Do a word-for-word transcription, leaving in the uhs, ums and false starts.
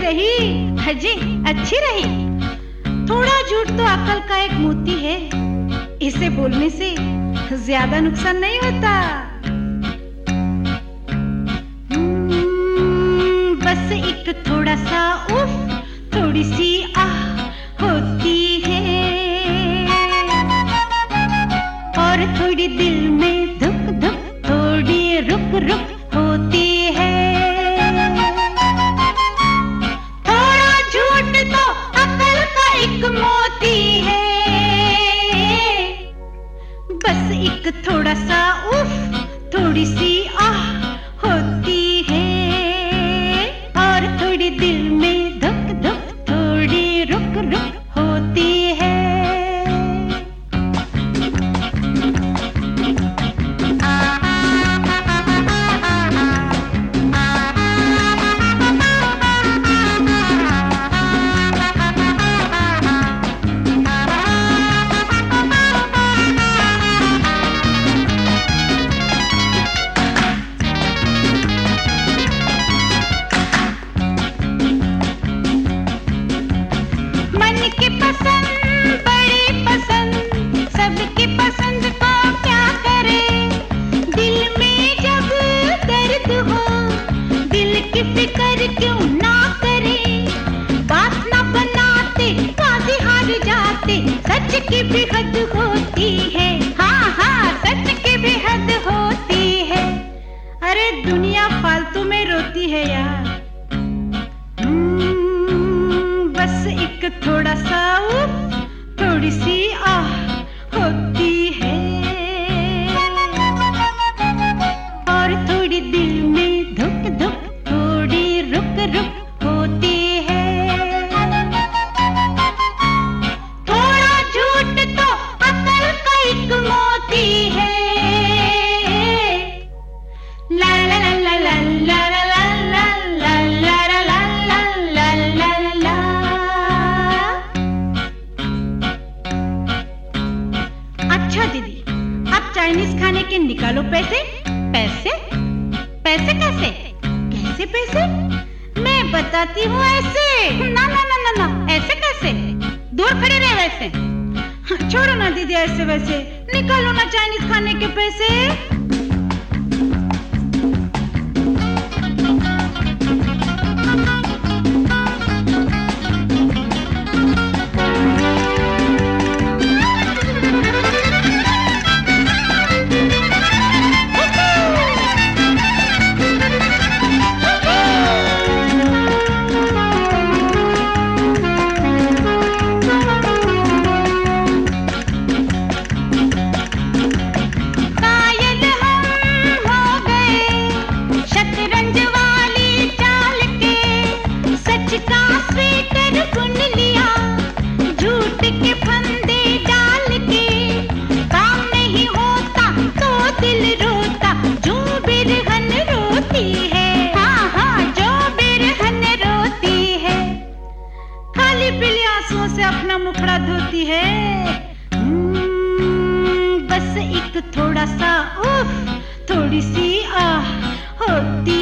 रही अजी अच्छी रही। थोड़ा झूठ तो अक्ल का एक मोती है, इसे बोलने से ज्यादा नुकसान नहीं होता। बस एक थोड़ा सा उफ, थोड़ी सी आह होती है, और थोड़ी दिल में धुक धुक, थोड़ी रुक रुक होती है। थोड़ा झूठ तो अक्ल का एक मोती है, बस एक थोड़ा सा उफ, थोड़ी सी आह होती है, और थोड़ी दिल में धुक धुक, थोड़ी रुक रुक होती है। सबकी पसंद बड़ी पसंद, सबकी पसंद को क्या करे, दिल में जब दर्द हो दिल की फिक्र क्यों ना करे, बात ना बनाते बाजी हार जाते, सच की भी हद होती है, हाँ हाँ सच की भी हद होती है। अरे दुनिया फालतू में रोती है यार, बस एक थोड़ा सा उफ, थोड़ी सी आह होती है, और थोड़ी दिल में धुक धुक, थोड़ी रुक रुक होती है। थोड़ा झूठ तो अक्ल का एक मोती है, ला ला ला ला ला ला ला दीदी, अब चाइनीज खाने के निकालो पैसे। पैसे पैसे कैसे कैसे पैसे? मैं बताती हूँ ऐसे। ना ना ना ना ना ऐसे कैसे? दूर खड़े रहे वैसे। छोड़ो ना दीदी ऐसे वैसे, निकालो ना चाइनीज खाने के पैसे। से अपना मुखड़ा धोती है, बस एक थोड़ा सा उफ, थोड़ी सी आह होती